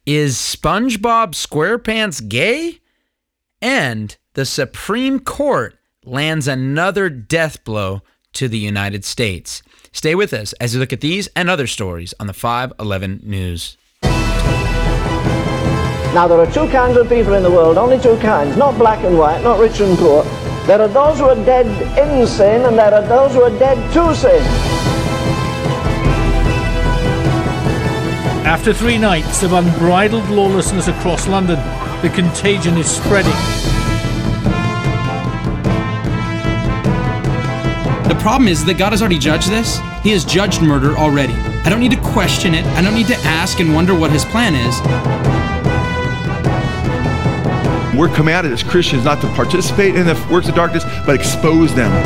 Is SpongeBob SquarePants gay? And the Supreme Court lands another death blow to the United States. Stay with us as we look at these and other stories on the 511 News. Now, there are two kinds of people in the world, only two kinds, not black and white, not rich and poor. There are those who are dead in sin, and there are those who are dead to sin. After 3 nights of unbridled lawlessness across London, the contagion is spreading. The problem is that God has already judged this. He has judged murder already. I don't need to question it. I don't need to ask and wonder what his plan is. We're commanded as Christians not to participate in the works of darkness, but expose them.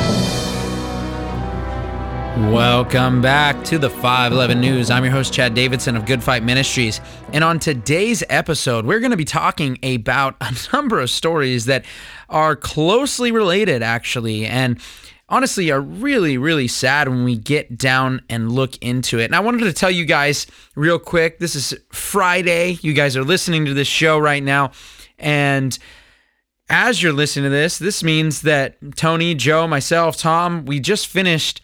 Welcome back to the 511 News. I'm your host, Chad Davidson of Good Fight Ministries. And on today's episode, we're going to be talking about a number of stories that are closely related, actually, and honestly are really, really sad when we get down and look into it. And I wanted to tell you guys real quick, this is Friday. You guys are listening to this show right now. And as you're listening to this, this means that Tony, Joe, myself, Tom, we just finished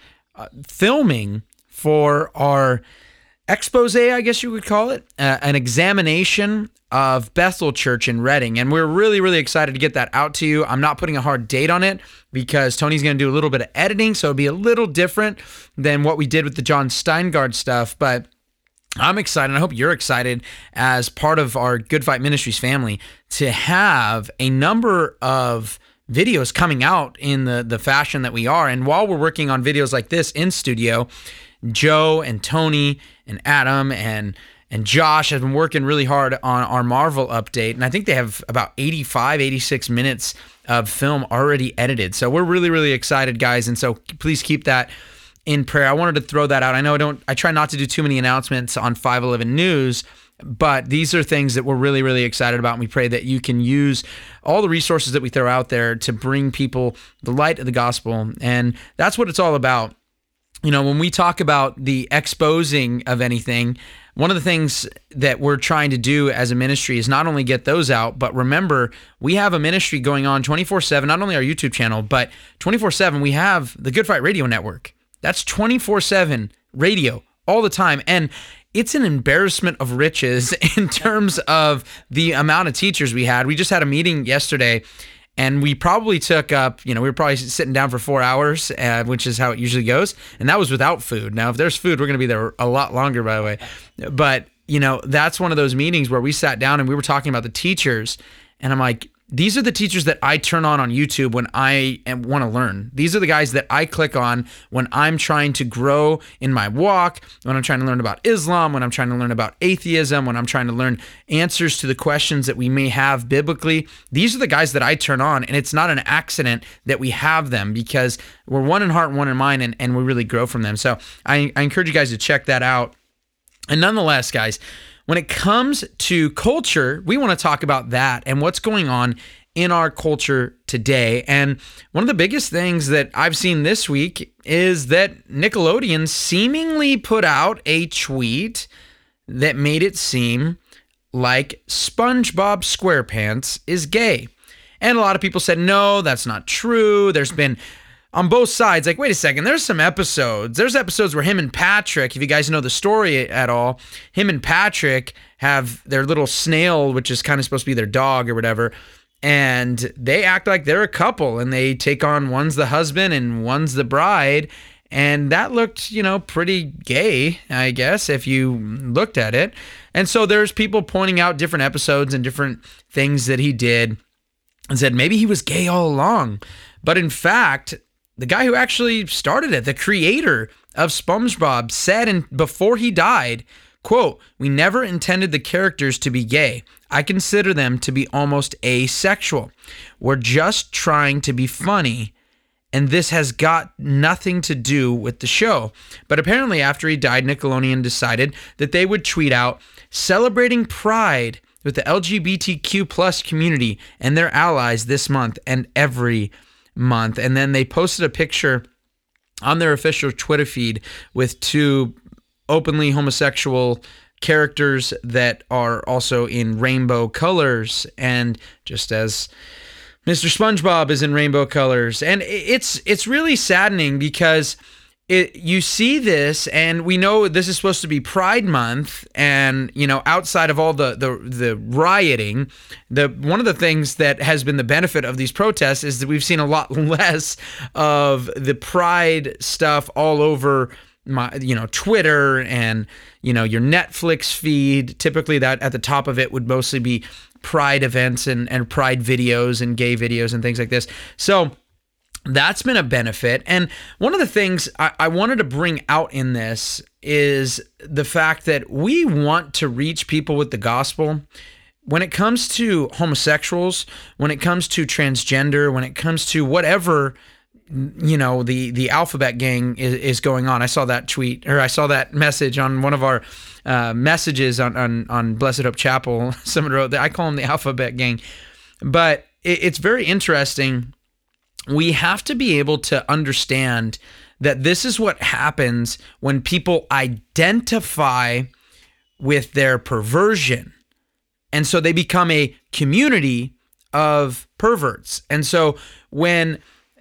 filming for our expose, I guess you would call it, an examination of Bethel Church in Reading. And we're really, really excited to get that out to you. I'm not putting a hard date on it because Tony's going to do a little bit of editing, so it'll be a little different than what we did with the John Steingard stuff. But I'm excited. I hope you're excited as part of our Good Fight Ministries family to have a number of videos coming out in the fashion that we are. And while we're working on videos like this in studio, Joe and Tony and Adam and Josh have been working really hard on our Marvel update. And I think they have about 86 minutes of film already edited. So we're really, really excited, guys. And so please keep that in prayer. I wanted to throw that out. I know I try not to do too many announcements on 511 News, but these are things that we're really, really excited about. And we pray that you can use all the resources that we throw out there to bring people the light of the gospel. And that's what it's all about. You know, when we talk about the exposing of anything, one of the things that we're trying to do as a ministry is not only get those out, but remember, we have a ministry going on 24/7, not only our YouTube channel, but 24/7, we have the Good Fight Radio Network. That's 24/7 radio all the time. And it's an embarrassment of riches in terms of the amount of teachers we had. We just had a meeting yesterday, and we probably took up, we were probably sitting down for 4 hours, which is how it usually goes. And that was without food. Now, if there's food, we're going to be there a lot longer, by the way. But, that's one of those meetings where we sat down and we were talking about the teachers. And I'm like, these are the teachers that I turn on YouTube when I want to learn. These are the guys that I click on when I'm trying to grow in my walk, when I'm trying to learn about Islam, when I'm trying to learn about atheism, when I'm trying to learn answers to the questions that we may have biblically. These are the guys that I turn on, and it's not an accident that we have them because we're one in heart and one in mind, and we really grow from them. So I encourage you guys to check that out. And nonetheless, guys, when it comes to culture, we want to talk about that and what's going on in our culture today. And one of the biggest things that I've seen this week is that Nickelodeon seemingly put out a tweet that made it seem like SpongeBob SquarePants is gay. And a lot of people said, no, that's not true. There's been on both sides, like, wait a second, there's some episodes. There's episodes where him and Patrick, if you guys know the story at all, him and Patrick have their little snail, which is kind of supposed to be their dog or whatever, and they act like they're a couple, and they take on, one's the husband and one's the bride, and that looked, pretty gay, I guess, if you looked at it. And so there's people pointing out different episodes and different things that he did and said maybe he was gay all along. But in fact, the guy who actually started it, the creator of SpongeBob, said before he died, quote, "We never intended the characters to be gay. I consider them to be almost asexual. We're just trying to be funny, and this has got nothing to do with the show." But apparently after he died, Nickelodeon decided that they would tweet out, "Celebrating Pride with the LGBTQ plus community and their allies this month and every month." And then they posted a picture on their official Twitter feed with two openly homosexual characters that are also in rainbow colors, and just as Mr. SpongeBob is in rainbow colors. And it's really saddening because you see this, and we know this is supposed to be Pride Month, and outside of all the rioting, one of the things that has been the benefit of these protests is that we've seen a lot less of the Pride stuff all over Twitter and your Netflix feed. Typically that at the top of it would mostly be Pride events and Pride videos and gay videos and things like this. So that's been a benefit. And one of the things I wanted to bring out in this is the fact that we want to reach people with the gospel. When it comes to homosexuals, when it comes to transgender, when it comes to whatever the alphabet gang is going on. I saw that tweet, or I saw that message on one of our messages on Blessed Hope Chapel. Someone wrote that I call them the alphabet gang. But it's very interesting. We have to be able to understand that this is what happens when people identify with their perversion. And so they become a community of perverts. And so when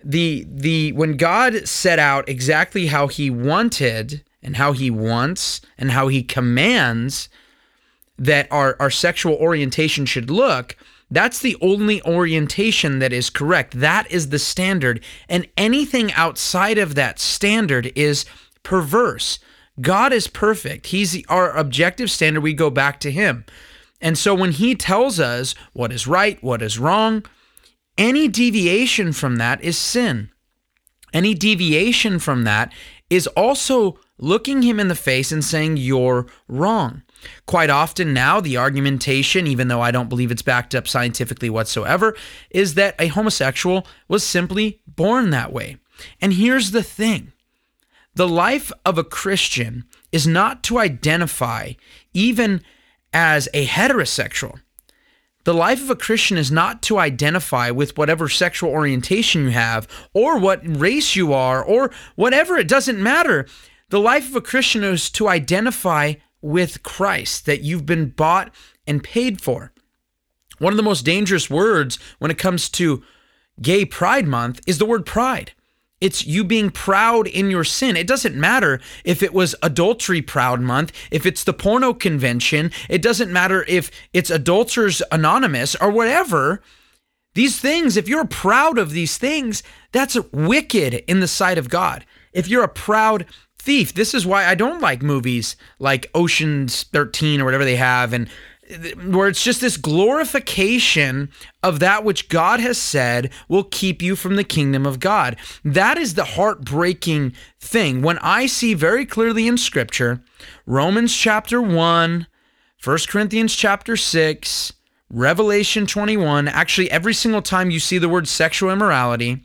God set out exactly how he wanted and how he wants and how he commands that our sexual orientation should look, that's the only orientation that is correct. That is the standard. And anything outside of that standard is perverse. God is perfect. He's our objective standard. We go back to him. And so when he tells us what is right, what is wrong, any deviation from that is sin. Any deviation from that is also looking him in the face and saying, you're wrong. Quite often now, the argumentation, even though I don't believe it's backed up scientifically whatsoever, is that a homosexual was simply born that way. And here's the thing. The life of a Christian is not to identify even as a heterosexual. The life of a Christian is not to identify with whatever sexual orientation you have or what race you are or whatever. It doesn't matter. The life of a Christian is to identify with Christ, that you've been bought and paid for. One of the most dangerous words when it comes to Gay Pride Month is the word pride. It's you being proud in your sin. It doesn't matter if it was Adultery Proud Month, if it's the porno convention. It doesn't matter if it's Adulterers Anonymous or whatever. These things, if you're proud of these things, that's wicked in the sight of God. If you're a proud thief, this is why I don't like movies like Ocean's 13 or whatever they have, and where it's just this glorification of that which God has said will keep you from the kingdom of God. That is the heartbreaking thing. When I see very clearly in Scripture, Romans chapter 1, 1 Corinthians chapter 6, Revelation 21, actually every single time you see the word sexual immorality,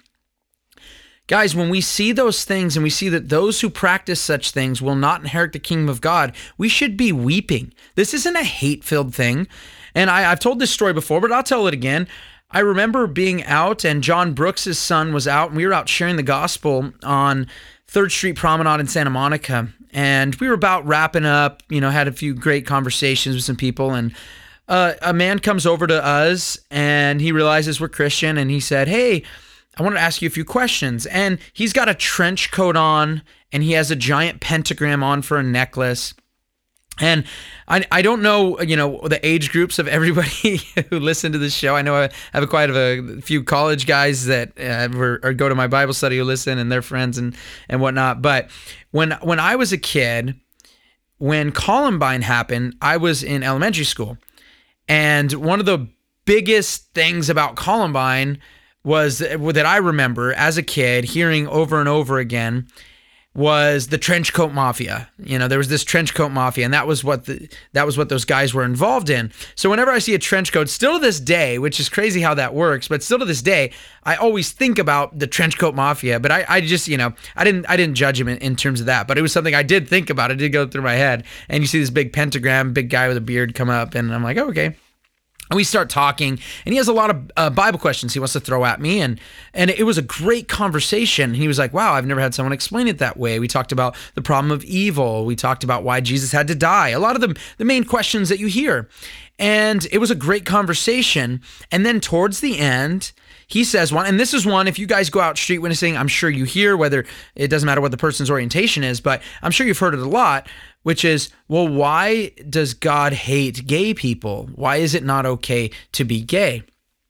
guys, when we see those things and we see that those who practice such things will not inherit the kingdom of God, we should be weeping. This isn't a hate-filled thing. And I've told this story before, but I'll tell it again. I remember being out, and John Brooks' son was out, and we were out sharing the gospel on 3rd Street Promenade in Santa Monica. And we were about wrapping up, had a few great conversations with some people, and a man comes over to us, and he realizes we're Christian, and he said, "Hey, I want to ask you a few questions." And he's got a trench coat on, and he has a giant pentagram on for a necklace. And I don't know, the age groups of everybody who listen to this show. I know I have quite a few college guys that go to my Bible study who listen, and their friends and whatnot. But when I was a kid, when Columbine happened, I was in elementary school. And one of the biggest things about Columbine was that I remember as a kid hearing over and over again was the trench coat mafia. There was this trench coat mafia, and that was what those guys were involved in. So whenever I see a trench coat, still to this day, which is crazy how that works, but still to this day, I always think about the trench coat mafia. But I just, I didn't judge him in terms of that, but it was something I did think about. It did go through my head. And you see this big pentagram, big guy with a beard come up, and I'm like, oh, okay. And we start talking, and he has a lot of Bible questions he wants to throw at me, and it was a great conversation. He was like, wow, I've never had someone explain it that way. We talked about the problem of evil. We talked about why Jesus had to die. A lot of the main questions that you hear. And it was a great conversation. And then towards the end, he says one, and this is one, if you guys go out street witnessing, I'm sure you hear, whether it doesn't matter what the person's orientation is, but I'm sure you've heard it a lot, which is, well, why does God hate gay people? Why is it not okay to be gay?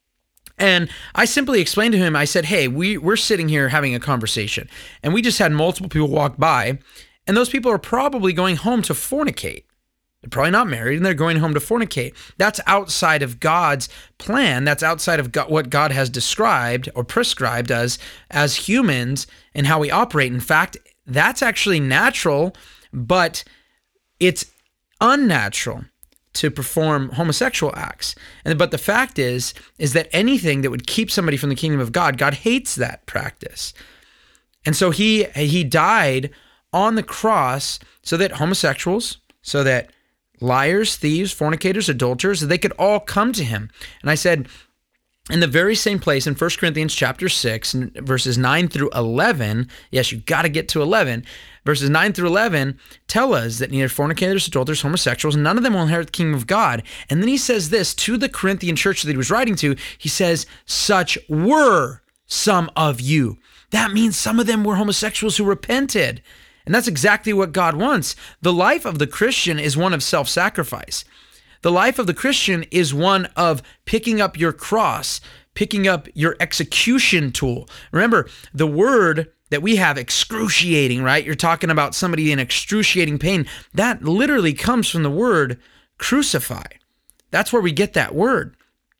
And I simply explained to him, I said, hey, we're sitting here having a conversation, and we just had multiple people walk by, and those people are probably going home to fornicate. They're probably not married, and they're going home to fornicate. That's outside of God's plan. That's outside of God, what God has described or prescribed us as humans and how we operate. In fact, that's actually natural, but it's unnatural to perform homosexual acts. But the fact is that anything that would keep somebody from the kingdom of God, God hates that practice. And so he died on the cross so that homosexuals, so that liars, thieves, fornicators, adulterers, they could all come to him. And I said, in the very same place in 1 Corinthians chapter 6, verses 9 through 11, yes, you got to get to 11, verses 9 through 11 tell us that neither fornicators, adulterers, homosexuals, none of them will inherit the kingdom of God. And then he says this to the Corinthian church that he was writing to. He says, such were some of you. That means some of them were homosexuals who repented. And that's exactly what God wants. The life of the Christian is one of self-sacrifice. The life of the Christian is one of picking up your cross, picking up your execution tool. Remember, the word that we have, excruciating, right? You're talking about somebody in excruciating pain. That literally comes from the word crucify. That's where we get that word.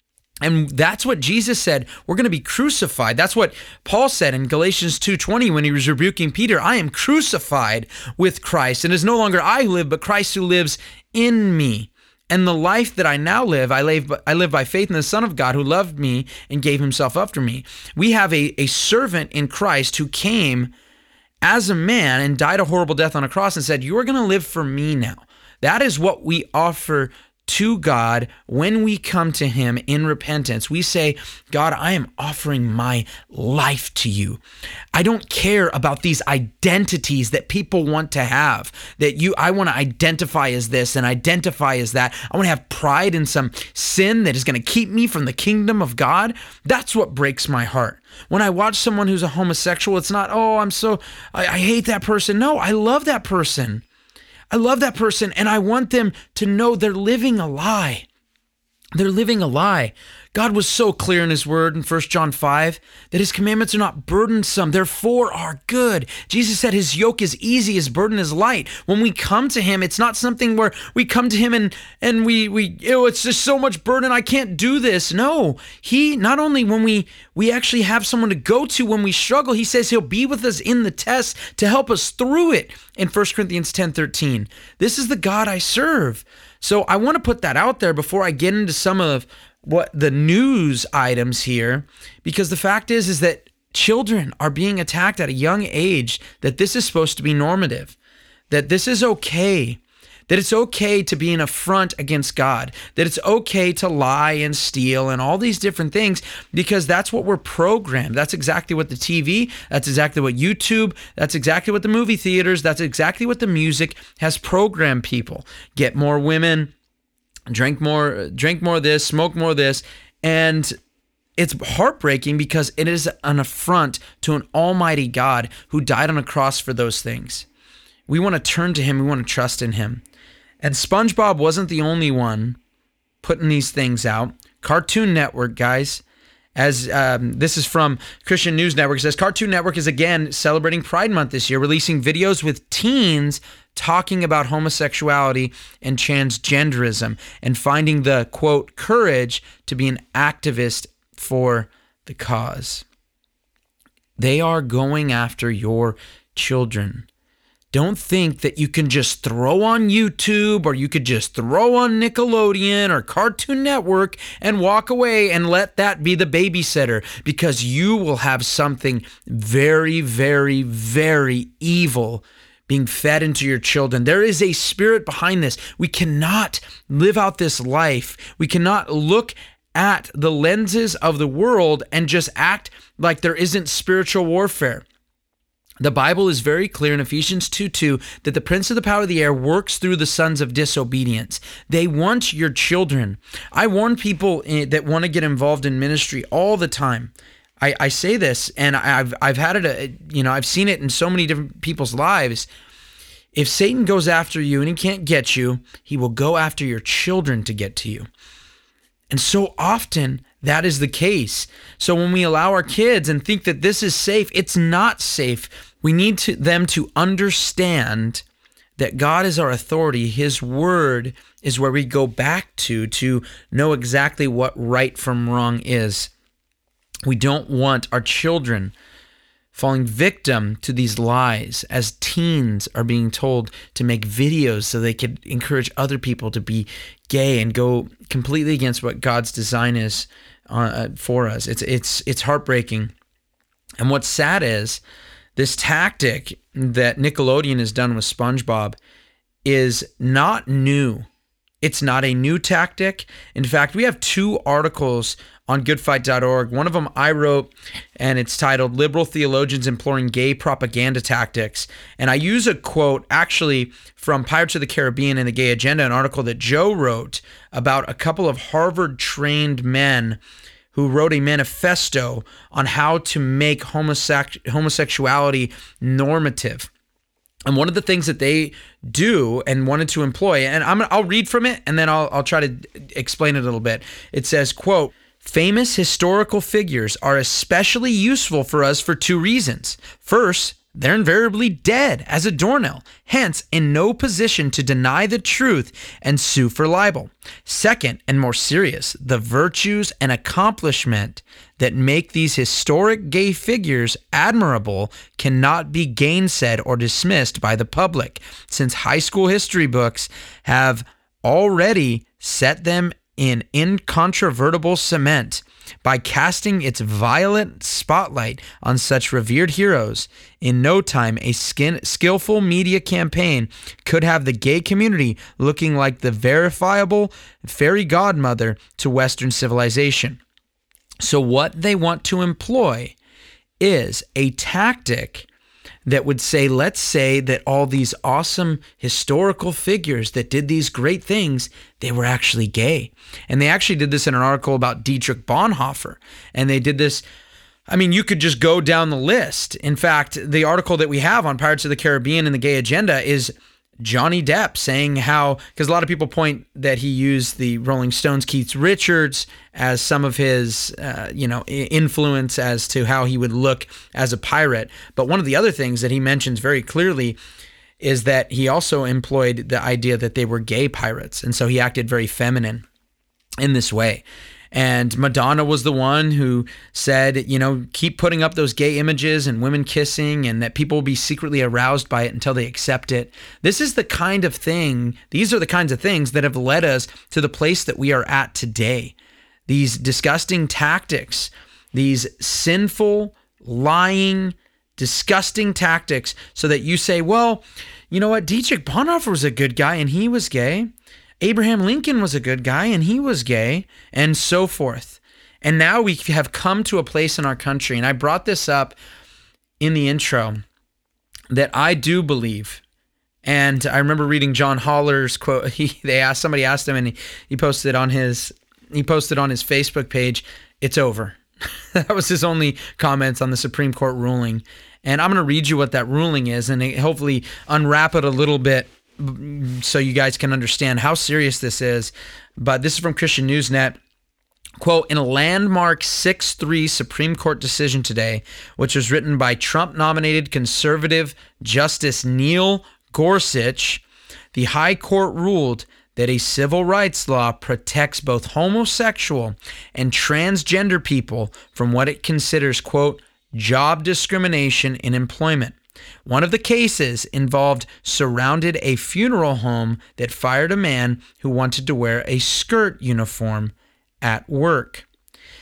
And that's what Jesus said, we're going to be crucified. That's what Paul said in Galatians 2:20 when he was rebuking Peter, I am crucified with Christ, and it is no longer I who live, but Christ who lives in me. And the life that I now live, I live by faith in the Son of God who loved me and gave himself up for me. We have a servant in Christ who came as a man and died a horrible death on a cross and said, you are going to live for me now. That is what we offer to God when we come to him in repentance. We say, God, I am offering my life to you. I don't care about these identities that people want to have, I want to identify as this and identify as that. I want to have pride in some sin that is going to keep me from the kingdom of God. That's what breaks my heart. When I watch someone who's a homosexual, it's not, I hate that person. No, I love that person. I love that person, and I want them to know they're living a lie. They're living a lie. God was so clear in his word in 1 John 5 that his commandments are not burdensome, therefore are good. Jesus said his yoke is easy, his burden is light. When we come to him, it's not something where we come to him and it's just so much burden, I can't do this. No, he, not only when we actually have someone to go to when we struggle, he says he'll be with us in the test to help us through it in 1 Corinthians 10:13. This is the God I serve. So I want to put that out there before I get into some of what the news items here, because the fact is that children are being attacked at a young age, that this is supposed to be normative, that this is okay, that it's okay to be an affront against God, that it's okay to lie and steal and all these different things, because that's what we're programmed. That's exactly what the TV, that's exactly what YouTube, that's exactly what the movie theaters, that's exactly what the music has programmed people. Get more women, drink more of this, smoke more of this, and it's heartbreaking because it is an affront to an almighty God who died on a cross for those things. We want to turn to him, we want to trust in him. And SpongeBob wasn't the only one putting these things out. Cartoon Network, guys, as this is from Christian News Network, says Cartoon Network is again celebrating Pride Month this year, releasing videos with teens talking about homosexuality and transgenderism and finding the, quote, courage to be an activist for the cause. They are going after your children. Don't think that you can just throw on YouTube or you could just throw on Nickelodeon or Cartoon Network and walk away and let that be the babysitter, because you will have something very, very, very evil being fed into your children. There is a spirit behind this. We cannot live out this life. We cannot look at the lenses of the world and just act like there isn't spiritual warfare. The Bible is very clear in Ephesians 2:2 that the prince of the power of the air works through the sons of disobedience. They want your children. I warn people that want to get involved in ministry all the time. I say this, and I've had it. I've seen it in so many different people's lives. If Satan goes after you and he can't get you, he will go after your children to get to you. And so often that is the case. So when we allow our kids and think that this is safe, it's not safe. We need them to understand that God is our authority. His word is where we go back to know exactly what right from wrong is. We don't want our children falling victim to these lies as teens are being told to make videos so they could encourage other people to be gay and go completely against what God's design is for us. It's heartbreaking. And what's sad is this tactic that Nickelodeon has done with SpongeBob is not new. It's not a new tactic. In fact, we have 2 articles on goodfight.org. One of them I wrote, and it's titled Liberal Theologians Imploring Gay Propaganda Tactics. And I use a quote actually from Pirates of the Caribbean and the Gay Agenda, an article that Joe wrote about a couple of Harvard-trained men who wrote a manifesto on how to make homosexuality normative. And one of the things that they do and wanted to employ, and I'll read from it, and then I'll try to explain it a little bit. It says, quote, famous historical figures are especially useful for us for 2 reasons. First, they're invariably dead as a doornail, hence in no position to deny the truth and sue for libel. Second, and more serious, the virtues and accomplishment that make these historic gay figures admirable cannot be gainsaid or dismissed by the public, since high school history books have already set them in incontrovertible cement. By casting its violet spotlight on such revered heroes, in no time a skillful media campaign could have the gay community looking like the verifiable fairy godmother to Western civilization. So what they want to employ is a tactic that would say, let's say that all these awesome historical figures that did these great things, they were actually gay. And they actually did this in an article about Dietrich Bonhoeffer. And they did this, I mean, you could just go down the list. In fact, the article that we have on Pirates of the Caribbean and the Gay Agenda is Johnny Depp saying how, because a lot of people point that he used the Rolling Stones' Keith Richards as some of his, influence as to how he would look as a pirate. But one of the other things that he mentions very clearly is that he also employed the idea that they were gay pirates. And so he acted very feminine in this way. And Madonna was the one who said, keep putting up those gay images and women kissing, and that people will be secretly aroused by it until they accept it. This is the kind of thing, these are the kinds of things that have led us to the place that we are at today. These disgusting tactics, these sinful, lying, disgusting tactics, so that you say, well, you know what, Dietrich Bonhoeffer was a good guy and he was gay. Abraham Lincoln was a good guy and he was gay, and so forth. And now we have come to a place in our country, and I brought this up in the intro, that I do believe, and I remember reading John Holler's quote. Somebody asked him, and he posted on his Facebook page, "It's over." That was his only comments on the Supreme Court ruling. And I'm going to read you what that ruling is, and hopefully unwrap it a little bit so you guys can understand how serious this is. But this is from Christian Newsnet. Quote, in a landmark 6-3 Supreme Court decision today, which was written by Trump-nominated conservative Justice Neil Gorsuch, the High Court ruled that a civil rights law protects both homosexual and transgender people from what it considers, quote, job discrimination in employment. One of the cases surrounded a funeral home that fired a man who wanted to wear a skirt uniform at work.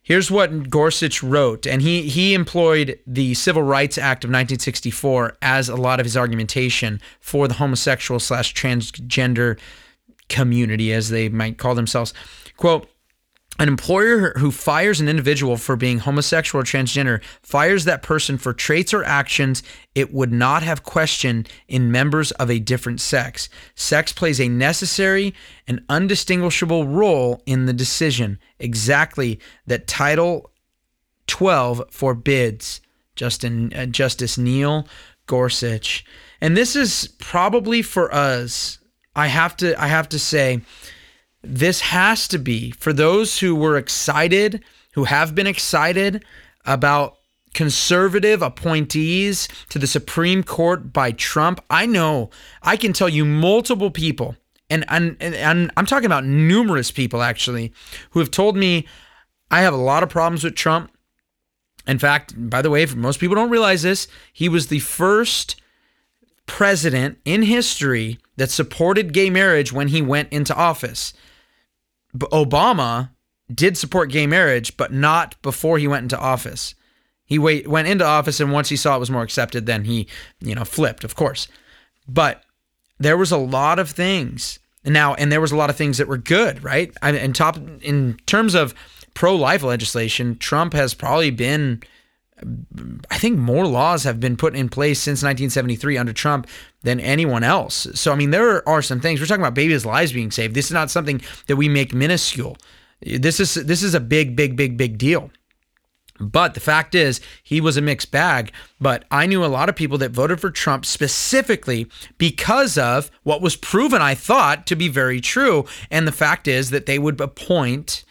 Here's what Gorsuch wrote, and he employed the Civil Rights Act of 1964 as a lot of his argumentation for the homosexual/transgender community, as they might call themselves. Quote, an employer who fires an individual for being homosexual or transgender fires that person for traits or actions it would not have questioned in members of a different sex. Sex plays a necessary and undistinguishable role in the decision, exactly that Title 12 forbids. Justice Neil Gorsuch. And this is probably for us, I have to say, this has to be for those who were excited, who have been excited about conservative appointees to the Supreme Court by Trump. I know, I can tell you multiple people, and I'm talking about numerous people actually, who have told me I have a lot of problems with Trump. In fact, by the way, most people don't realize this, he was the first president in history that supported gay marriage when he went into office. Obama did support gay marriage, but not before he went into office. He went into office, and once he saw it was more accepted, then he, flipped, of course. But there was a lot of things and there was a lot of things that were good, right? In terms of pro-life legislation, Trump has probably been, I think more laws have been put in place since 1973 under Trump than anyone else. So, there are some things. We're talking about babies' lives being saved. This is not something that we make minuscule. This is a big, big, big, big deal. But the fact is, he was a mixed bag. But I knew a lot of people that voted for Trump specifically because of what was proven, I thought, to be very true. And the fact is that he would appoint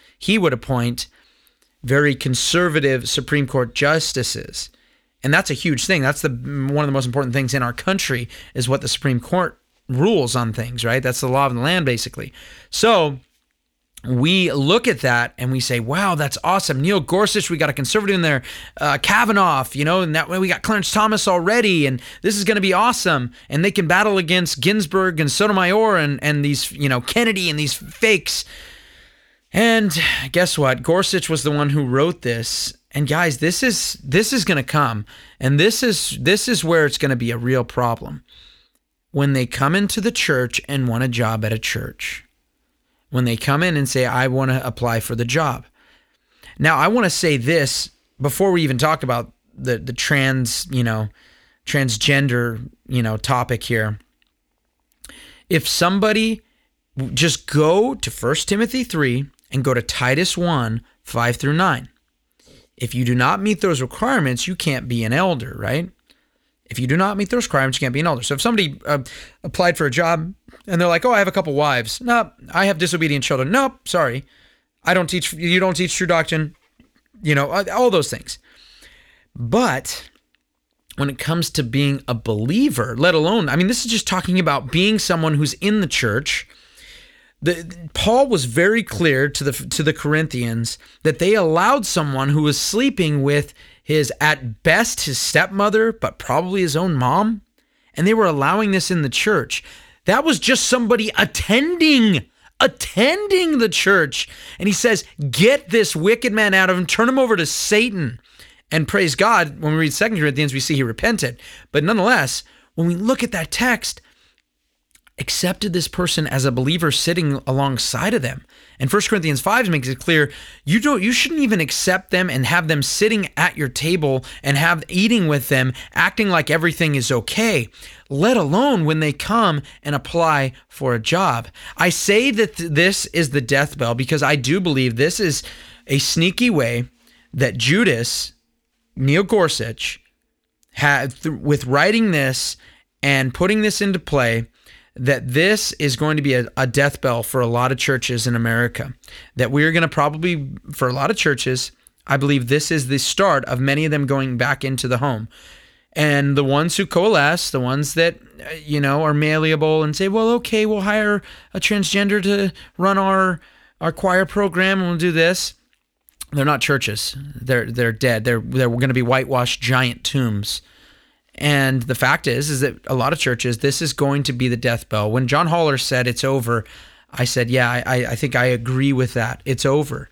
very conservative Supreme Court justices. And that's a huge thing. That's one of the most important things in our country is what the Supreme Court rules on things, right? That's the law of the land, basically. So we look at that and we say, wow, that's awesome. Neil Gorsuch, we got a conservative in there. Kavanaugh, and that way we got Clarence Thomas already, and this is going to be awesome. And they can battle against Ginsburg and Sotomayor and these, Kennedy and these fakes. And guess what? Gorsuch was the one who wrote this. And guys, this is going to come. And this is where it's going to be a real problem. When they come into the church and want a job at a church. When they come in and say, I want to apply for the job. Now, I want to say this before we even talk about the transgender, topic here. If somebody just go to 1 Timothy 3 and go to Titus 1, 5 through 9. If you do not meet those requirements, you can't be an elder, right? If you do not meet those requirements, you can't be an elder. So if somebody applied for a job and they're like, oh, I have a couple wives. No, I have disobedient children. Nope, sorry. You don't teach true doctrine. All those things. But when it comes to being a believer, let alone, this is just talking about being someone who's in the church. Paul was very clear to the Corinthians that they allowed someone who was sleeping with at best his stepmother, but probably his own mom, and they were allowing this in the church. That was just somebody attending the church, and he says, get this wicked man out of him, turn him over to Satan. And praise God, when we read 2 Corinthians, we see he repented. But nonetheless, when we look at that text, accepted this person as a believer sitting alongside of them. And 1 Corinthians 5 makes it clear, you shouldn't even accept them and have them sitting at your table and eating with them, acting like everything is okay, let alone when they come and apply for a job. I say that this is the death bell because I do believe this is a sneaky way that Judas, Neil Gorsuch, had with writing this and putting this into play, that this is going to be a death bell for a lot of churches in America. That we're going to probably, for a lot of churches, I believe this is the start of many of them going back into the home. And the ones who coalesce, the ones that, are malleable and say, well, okay, we'll hire a transgender to run our choir program and we'll do this. They're not churches. They're dead. They're going to be whitewashed giant tombs. And the fact is that a lot of churches, this is going to be the death bell. When John Haller said it's over, I said, yeah, I think I agree with that. It's over.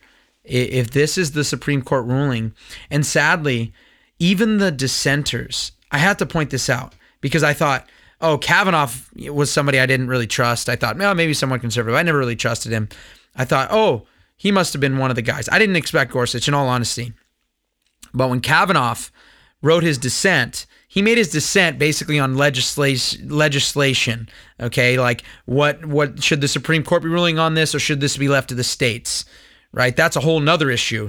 if this is the Supreme Court ruling. And sadly, even the dissenters, I have to point this out because I thought, oh, Kavanaugh was somebody I didn't really trust. I thought, well, maybe someone conservative. I never really trusted him. I thought, oh, he must have been one of the guys. I didn't expect Gorsuch, in all honesty. But when Kavanaugh wrote his dissent, he made his dissent basically on legislation. Okay, like what should the Supreme Court be ruling on this, or should this be left to the states? Right, that's a whole nother issue.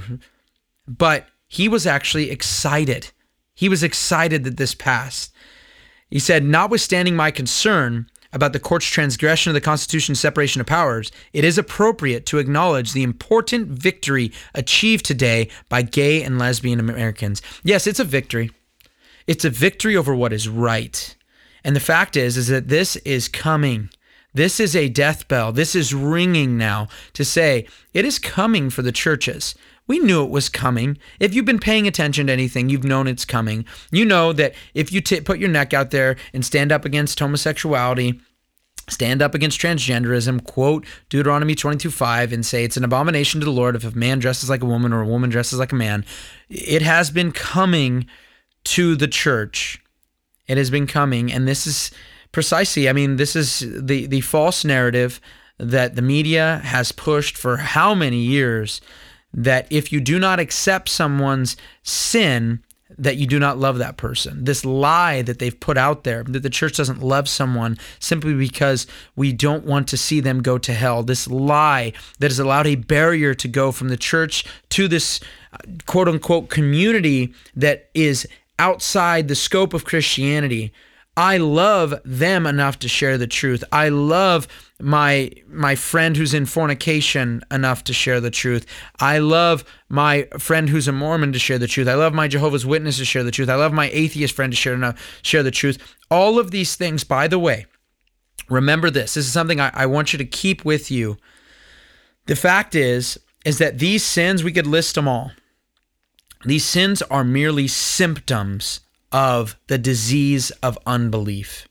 But he was actually excited. He was excited that this passed. He said, notwithstanding my concern about the court's transgression of the Constitution's separation of powers, it is appropriate to acknowledge the important victory achieved today by gay and lesbian Americans. Yes, it's a victory. It's a victory over what is right. And the fact is that this is coming. This is a death bell. This is ringing now to say it is coming for the churches. We knew it was coming. If you've been paying attention to anything, you've known it's coming. You know that if you put your neck out there and stand up against homosexuality, stand up against transgenderism, quote Deuteronomy 22:5, and say it's an abomination to the Lord if a man dresses like a woman or a woman dresses like a man, it has been coming to the church. It has been coming, and this is precisely, this is the false narrative that the media has pushed for how many years, that if you do not accept someone's sin, that you do not love that person. This lie that they've put out there, that the church doesn't love someone simply because we don't want to see them go to hell. This lie that has allowed a barrier to go from the church to this quote-unquote community that is outside the scope of Christianity. I love them enough to share the truth. I love my friend who's in fornication enough to share the truth. I love my friend who's a Mormon to share the truth. I love my Jehovah's Witness to share the truth. I love my atheist friend to share the truth. All of these things, by the way, remember this. This is something I want you to keep with you. The fact is that these sins, we could list them all. These sins are merely symptoms of the disease of unbelief.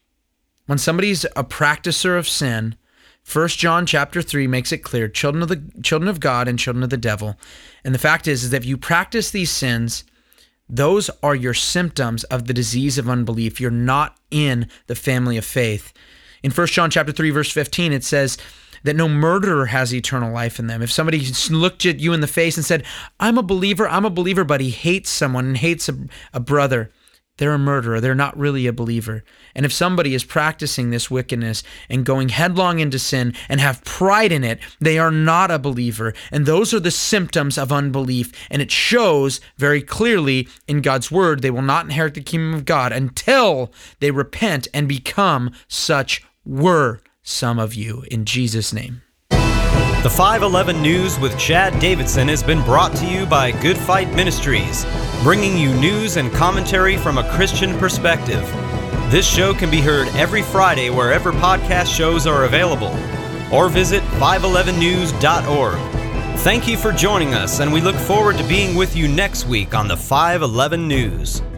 When somebody's a practicer of sin, 1 John chapter 3 makes it clear, children of God and children of the devil. And the fact is that if you practice these sins, those are your symptoms of the disease of unbelief. You're not in the family of faith. In 1 John chapter 3 verse 15, it says that no murderer has eternal life in them. If somebody looked at you in the face and said, I'm a believer, but he hates someone and hates a brother, they're a murderer. They're not really a believer. And if somebody is practicing this wickedness and going headlong into sin and have pride in it, they are not a believer. And those are the symptoms of unbelief. And it shows very clearly in God's word, they will not inherit the kingdom of God until they repent and become such were some of you, in Jesus' name. The 511 News with Chad Davidson has been brought to you by Good Fight Ministries, bringing you news and commentary from a Christian perspective. This show can be heard every Friday wherever podcast shows are available, or visit 511news.org. Thank you for joining us, and we look forward to being with you next week on the 511 News.